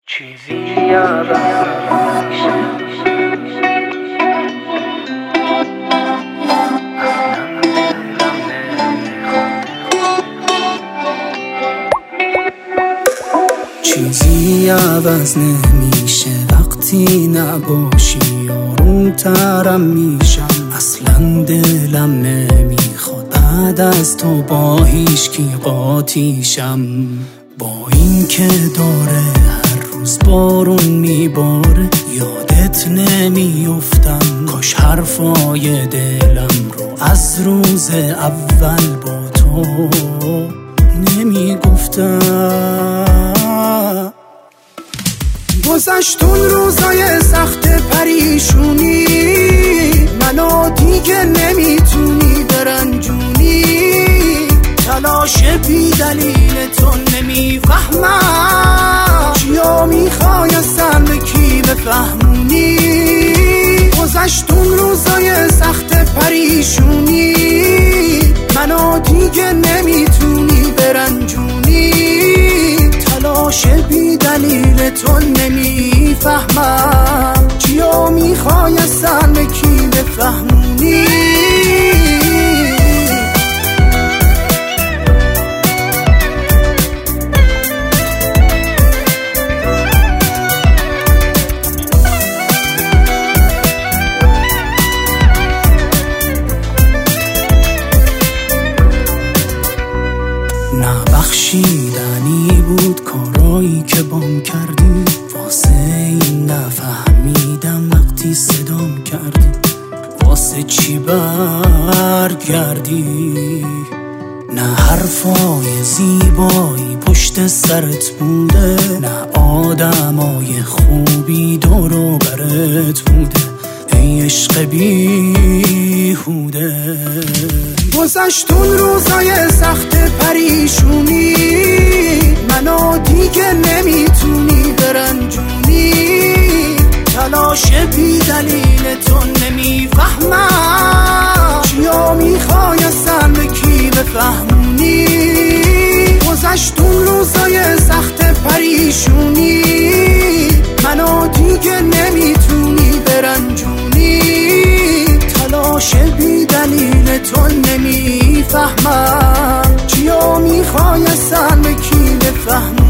چیزی یادم میشه چیزی عوض نمیشه وقتی نباشی، آرومترم میشم، اصلا دلم نمیخواد بعد از تو با هیچکی قاطیشم. با این که داره هر روز بارون میباره یادت نمیافتم، کاش حرفای دلم رو از روز اول با تو نمیگفتم. گذشتون روزای سخت پریشونی، منو دیگه نمیتونی برنجونی، تلاش بی دلیل تو نمیفهمم، چیا میخوای اصلا به کی بفهمونی. گذشتون روزای سخت پریشونی، منو دیگه نمیتونی برنجونی، تلاش بی دلیل تو نمیفهمم، چیا میخوای اصلا به کی بفهمونی. نبخشیدنی بود کارایی که بام کردی، واسه این نفهمیدم وقتی صدام کردی، واسه چی برگردی. نه حرفای زیبایی پشت سرت بوده، نه آدمای خوبی دور و برت بوده، ای عشق بیهوده. گذشتون روزای سخت پریشونی، منو دیگه نمیتونی برنجونی، تلاش بی دلیل تو نمیفهمم، چیا میخوای اصلا به کی بفهمونی. گذشتون روزای سخت پریشونی، منو دیگه نمیتونی برنجونی، تلاش بی دلیل تو نمیفهمم، چیا میخوای اصلا به کی بفهمونی.